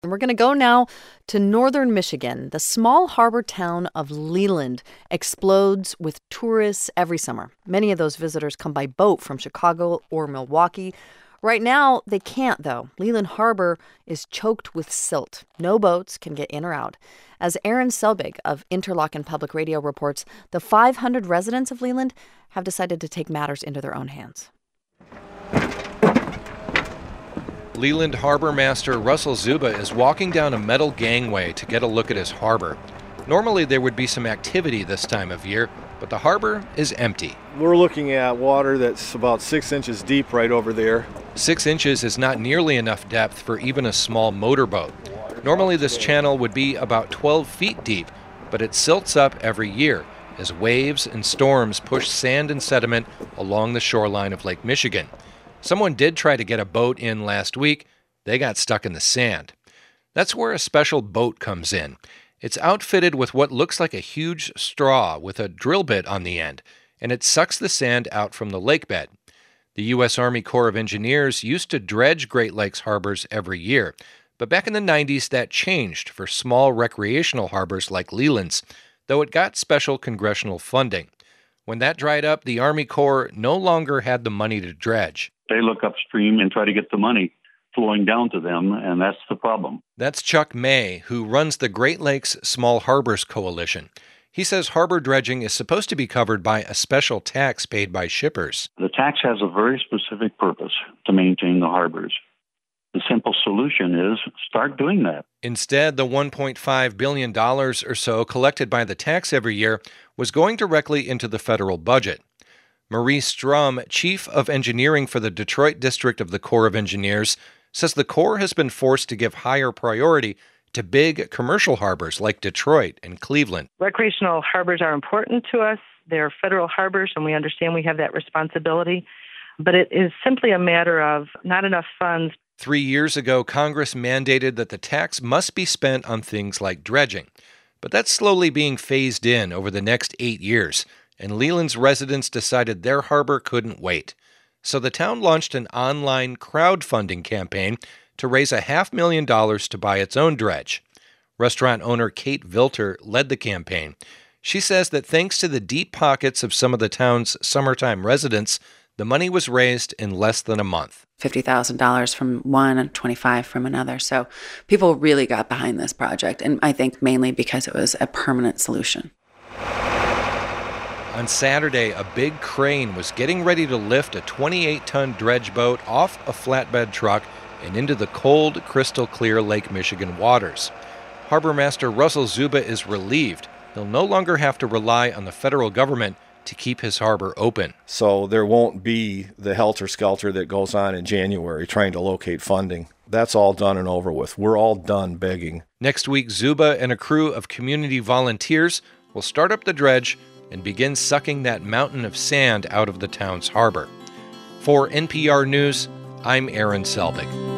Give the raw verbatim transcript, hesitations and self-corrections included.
And we're going to go now to northern Michigan. The small harbor town of Leland explodes with tourists every summer. Many of those visitors come by boat from Chicago or Milwaukee. Right now, they can't, though. Leland Harbor is choked with silt. No boats can get in or out. As Aaron Selbig of Interlochen Public Radio reports, the five hundred residents of Leland have decided to take matters into their own hands. Leland Harbor Master Russell Zuba is walking down a metal gangway to get a look at his harbor. Normally there would be some activity this time of year, but the harbor is empty. We're looking at water that's about six inches deep right over there. Six inches is not nearly enough depth for even a small motorboat. Normally this channel would be about twelve feet deep, but it silts up every year as waves and storms push sand and sediment along the shoreline of Lake Michigan. Someone did try to get a boat in last week. They got stuck in the sand. That's where a special boat comes in. It's outfitted with what looks like a huge straw with a drill bit on the end, and it sucks the sand out from the lake bed. The U S Army Corps of Engineers used to dredge Great Lakes harbors every year, but back in the nineties that changed for small recreational harbors like Leland's, though it got special congressional funding. When that dried up, the Army Corps no longer had the money to dredge. They look upstream and try to get the money flowing down to them, and that's the problem. That's Chuck May, who runs the Great Lakes Small Harbors Coalition. He says harbor dredging is supposed to be covered by a special tax paid by shippers. The tax has a very specific purpose, to maintain the harbors. The simple solution is start doing that. Instead, the one point five billion dollars or so collected by the tax every year was going directly into the federal budget. Marie Strum, chief of engineering for the Detroit district of the Corps of Engineers, says the Corps has been forced to give higher priority to big commercial harbors like Detroit and Cleveland. Recreational harbors are important to us. They're federal harbors, and we understand we have that responsibility. But it is simply a matter of not enough funds. Three years ago, Congress mandated that the tax must be spent on things like dredging. But that's slowly being phased in over the next eight years. And Leland's residents decided their harbor couldn't wait. So the town launched an online crowdfunding campaign to raise a half million dollars to buy its own dredge. Restaurant owner Kate Vilter led the campaign. She says that thanks to the deep pockets of some of the town's summertime residents, the money was raised in less than a month. fifty thousand dollars from one and twenty-five thousand dollars from another. So people really got behind this project, and I think mainly because it was a permanent solution. On Saturday, a big crane was getting ready to lift a twenty-eight ton dredge boat off a flatbed truck and into the cold, crystal-clear Lake Michigan waters. Harbor Master Russell Zuba is relieved. He'll no longer have to rely on the federal government to keep his harbor open. So there won't be the helter-skelter that goes on in January trying to locate funding. That's all done and over with. We're all done begging. Next week, Zuba and a crew of community volunteers will start up the dredge and begin sucking that mountain of sand out of the town's harbor. For N P R News, I'm Aaron Selbig.